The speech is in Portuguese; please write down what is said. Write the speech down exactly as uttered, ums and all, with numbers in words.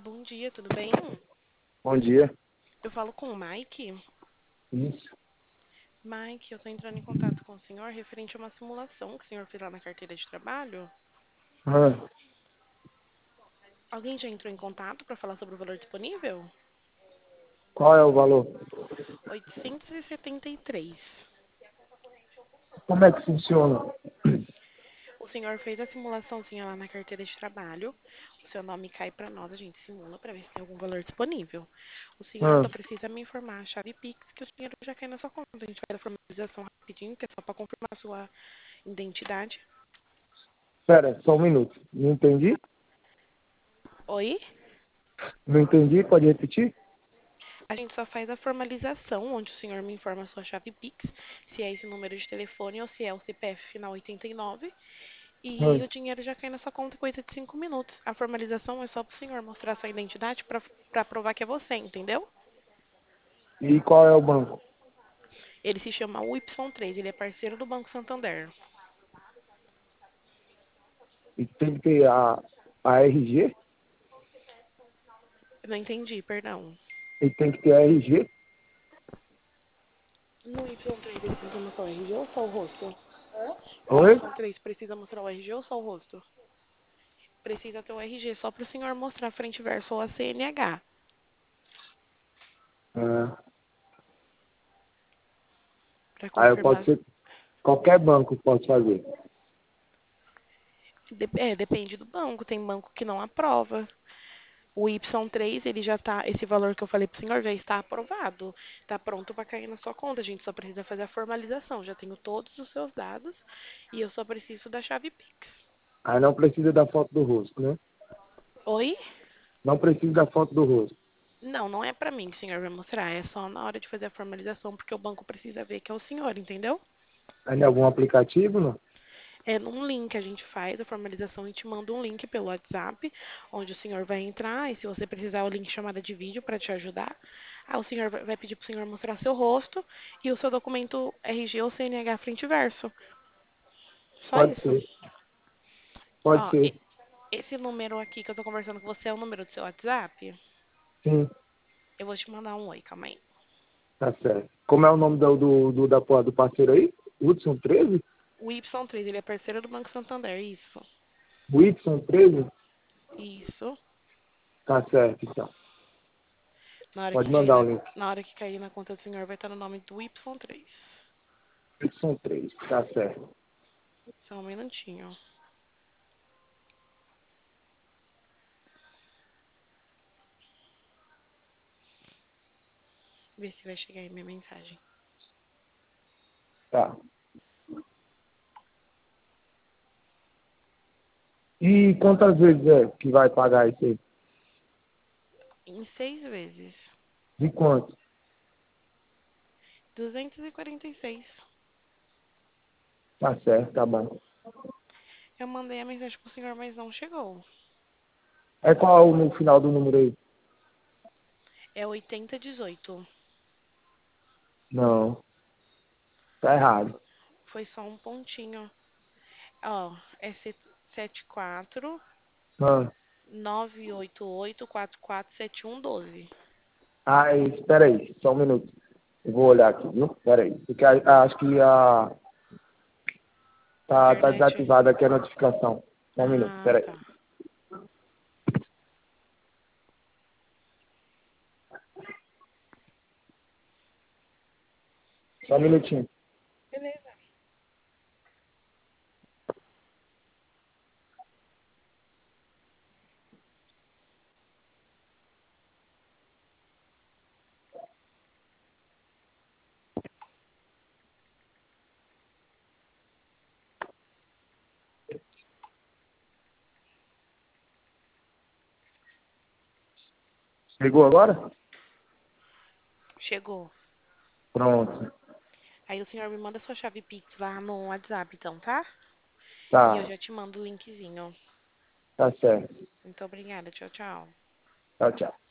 bom dia, tudo bem? Bom dia. Eu falo com o Mike. Isso. Mike, eu estou entrando em contato com o senhor referente a uma simulação que o senhor fez lá na carteira de trabalho. Ah, Alguém já entrou em contato para falar sobre o valor disponível? qual é o valor? oitocentos e setenta e três. Como é que funciona? O senhor fez a simulaçãozinha lá na carteira de trabalho. O seu nome cai para nós, a gente simula para ver se tem algum valor disponível. O senhor Ah, só precisa me informar a chave Pix que o dinheiro já cai na sua conta. A gente faz a formalização rapidinho, que é só para confirmar a sua identidade. pera, só um minuto. Não entendi? Oi? Não entendi, pode repetir? A gente só faz a formalização, onde o senhor me informa a sua chave Pix, se é esse número de telefone ou se é o C P F final oitenta e nove, e Ah, o dinheiro já cai na sua conta em coisa de cinco minutos. A formalização é só para o senhor mostrar sua identidade para provar que é você, entendeu? e qual é o banco? Ele se chama U Y três, ele é parceiro do Banco Santander. E tem que ter a, a R G? Não entendi, perdão. E tem que ter a R G? No Y três precisa mostrar o R G ou só o rosto? O Oi? Y três precisa mostrar o R G ou só o rosto? Precisa ter o R G só para o senhor mostrar frente e verso ou a C N H. Ah, Para aí eu posso confirmar. ser, qualquer banco pode fazer. De- É, depende do banco. Tem banco que não aprova. O Y três, ele já tá, esse valor que eu falei pro senhor já está aprovado. Está pronto para cair na sua conta. A gente só precisa fazer a formalização. Já tenho todos os seus dados e eu só preciso da chave Pix. Aí não precisa da foto do rosto, né? Oi? Não precisa da foto do rosto. Não, não é para mim que o senhor vai mostrar. É só na hora de fazer a formalização, porque o banco precisa ver que é o senhor, entendeu? Aí em algum aplicativo, não? É num link, a gente faz a formalização e te manda um link pelo WhatsApp, onde o senhor vai entrar e se você precisar o link chamada de vídeo para te ajudar, aí o senhor vai vai pedir para o senhor mostrar seu rosto e o seu documento R G ou C N H frente e verso. Só Pode isso. ser. Pode Ó, ser. e- esse número aqui que eu tô conversando com você é o número do seu WhatsApp? Sim, Eu vou te mandar um oi, calma aí. tá certo. Como é o nome do, do, do, da, do parceiro aí? Hudson treze? O Y três, ele é parceiro do Banco Santander, isso. Whitson treze? Isso. Tá certo, então. Na hora que Pode cair mandar o na, link. na hora que cair na conta do senhor vai estar no nome do Y três. Whitson três, tá certo. Só um minutinho. Ver se vai chegar aí minha mensagem. Tá. E quantas vezes é que vai pagar isso aí? Em seis vezes. De quanto? duzentos e quarenta e seis. Tá certo, tá bom. Eu mandei a mensagem pro senhor, mas não chegou. É qual no final do número aí? É oitenta dezoito. Não, tá errado. Foi só um pontinho. Ó, é sete quatro Ah, nove oito oito quatro quatro sete um doze. aí, espera aí, só um minuto. Eu vou olhar aqui, viu? Espera aí. Porque a- acho que a, tá, tá Internet. desativada aqui a notificação. Só um minuto, Ah, espera aí. tá. Só um minutinho. Beleza. Chegou agora? Chegou. Pronto. Aí o senhor me manda sua chave Pix lá no WhatsApp, então, tá? E eu Tá, já te mando o linkzinho. tá certo. Muito obrigada. Tchau, tchau. Tchau, tchau.